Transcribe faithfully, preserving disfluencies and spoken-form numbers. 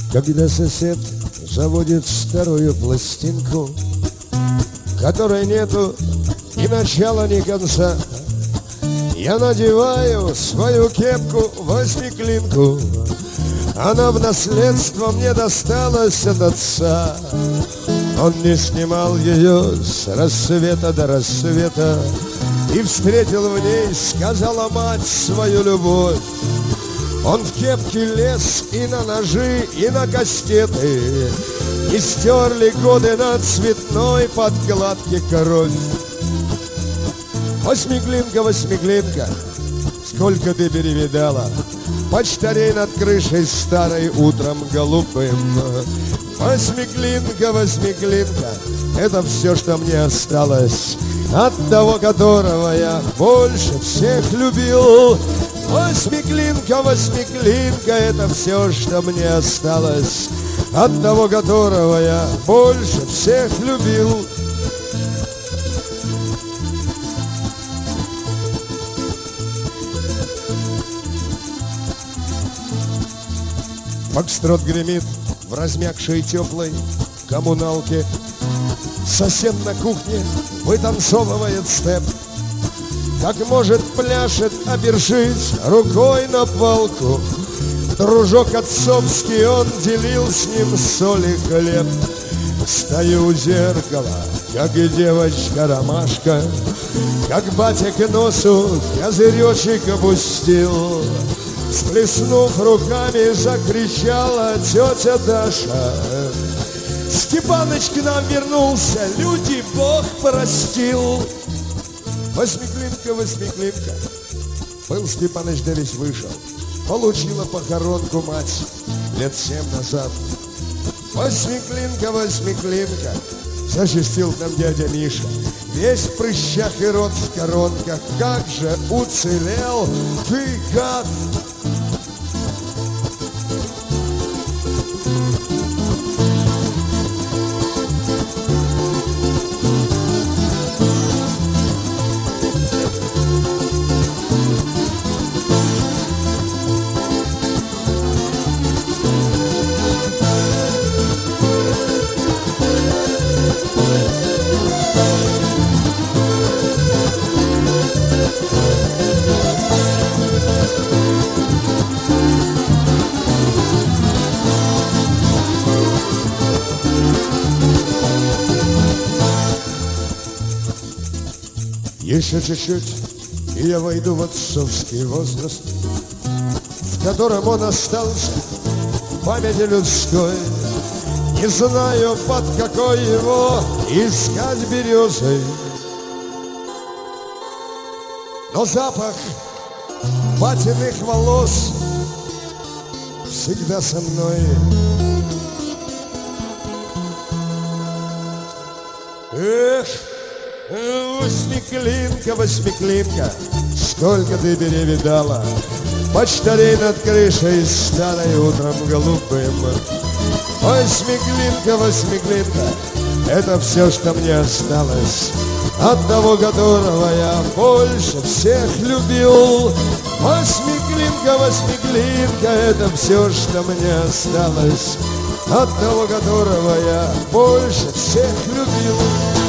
Когда сосед заводит старую пластинку, которой нету ни начала, ни конца, я надеваю свою кепку восьмиклинку. Она в наследство мне досталась от отца. Он не снимал ее с рассвета до рассвета, и встретил в ней, сказала мать, свою любовь. Он в кепке лез и на ножи, и на кастеты, и стерли годы на цветной подкладке кровь. Восьмиклинка, восьмиклинка, сколько ты перевидала почтарей над крышей старой утром голубым. Восьмиклинка, восьмиклинка, это все, что мне осталось от того, которого я больше всех любил. Восьмиклинка, восьмиклинка, это все, что мне осталось от того, которого я больше всех любил. Фокстрот гремит в размягшей теплой коммуналке. Сосед на кухне вытанцовывает степ. Как может, пляшет, опершись рукой на палку. Дружок отцовский, он делил с ним соль и хлеб. Стою у зеркала, как и девочка-ромашка, как батя к носу козыречек опустил. Сплеснув руками, закричала тетя Даша: Степаныч к нам вернулся, люди Бог простил. Восьмиклинка, восьмиклинка, был Степаныч, да весь вышел. Получила похоронку мать лет семь назад. Восьмиклинка, восьмиклинка, зачастил там дядя Миша, весь в прыщах и рот в коронках. Как же уцелел ты, гад! Еще чуть-чуть, и я войду в отцовский возраст, в котором он остался в памяти людской. Не знаю, под какой его искать березой, но запах батиных волос всегда со мной. Эх, восьмиклинка, восьмиклинка, сколько ты перевидала почтарей над крышей старой утром голубым. Восьмиклинка, восьмиклинка, это все, что мне осталось от того, которого я больше всех любил. Восьмиклинка, восьмиклинка, это все, что мне осталось от того, которого я больше всех любил.